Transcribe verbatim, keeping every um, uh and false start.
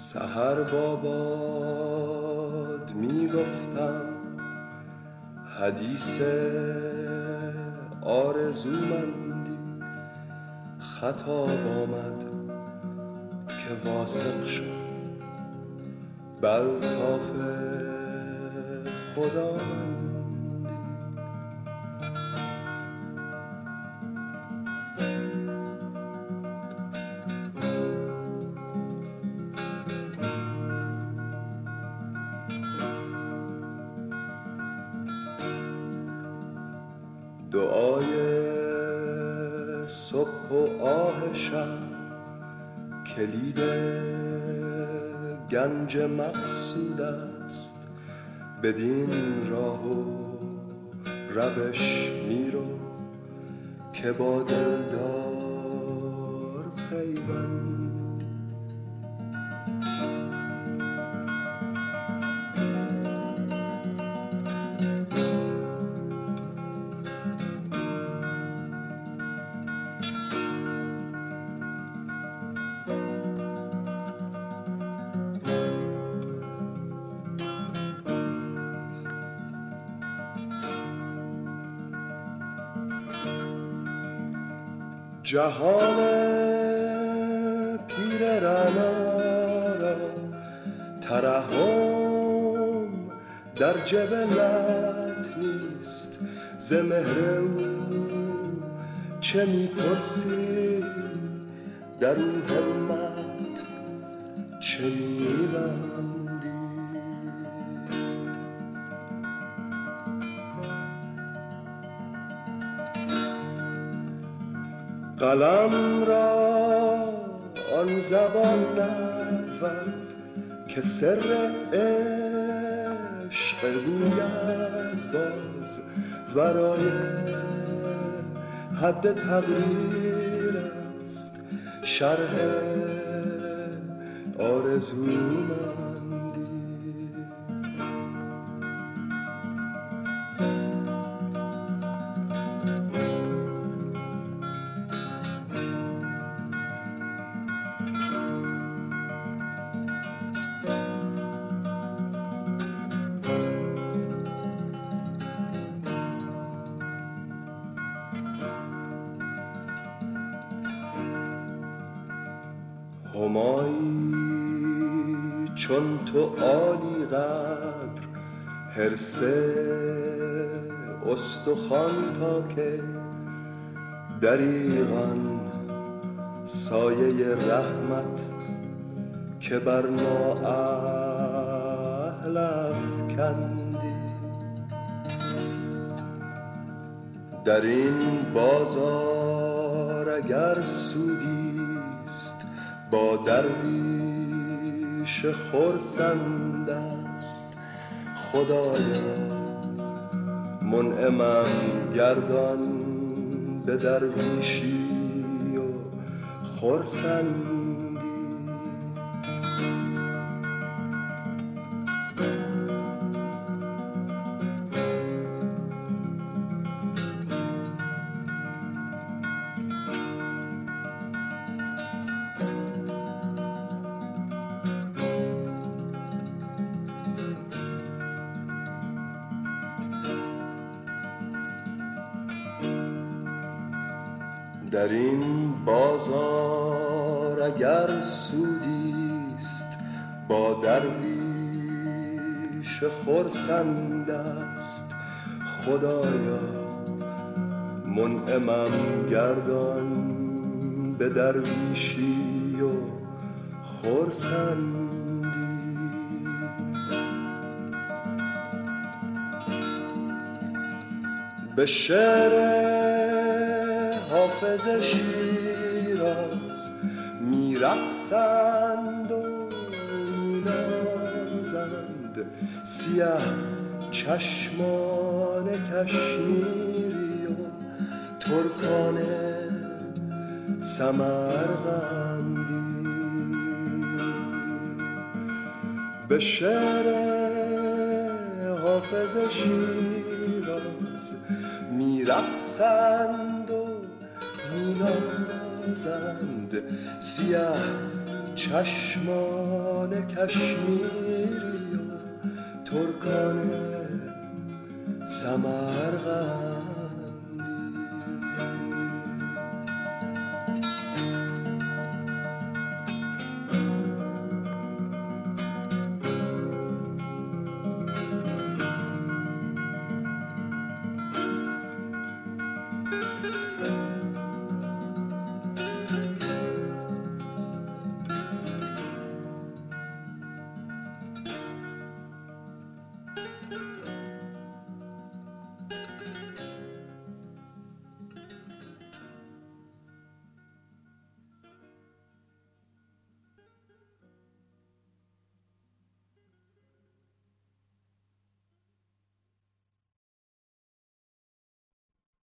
سحر با باد می گفتم حدیث آرزومندی، خطاب آمد که واثق شد بالطاف خداوندی. دعای صبح و آه شب کلید گنج مقصود است، بدین راه و روش میرو که با دلدار پیوند. جهان پیر رعنا را ترحم در جبلت نیست، ز مهر او چه می‌پرسی، در او همت چه می‌بندی. قلم را آن زبان نبود که سر عشق گوید باز، ورای حد تقریر است شرح آرزومندی. همایی چون تو عالی قدر، حرص استخوان تا که دریغا سایه رحمت که بر ما اهل افکندی. در این بازار اگر سودی با درویش خرسند است، خدایا منعمم گردان به درویشی و خرسندی. در این بازار اگر سودیست با درویش خرسند است، خدایا منعمم گردان به درویشی و خرسندی. به شعر حافظ شیراز میرقصند و مینازند، سیه چشمان کشمیری و ترکان سمرقندی. به شعر حافظ شیراز میرقصند و مینازند، سیه چشمان کشمیری و ترکان سمرقند.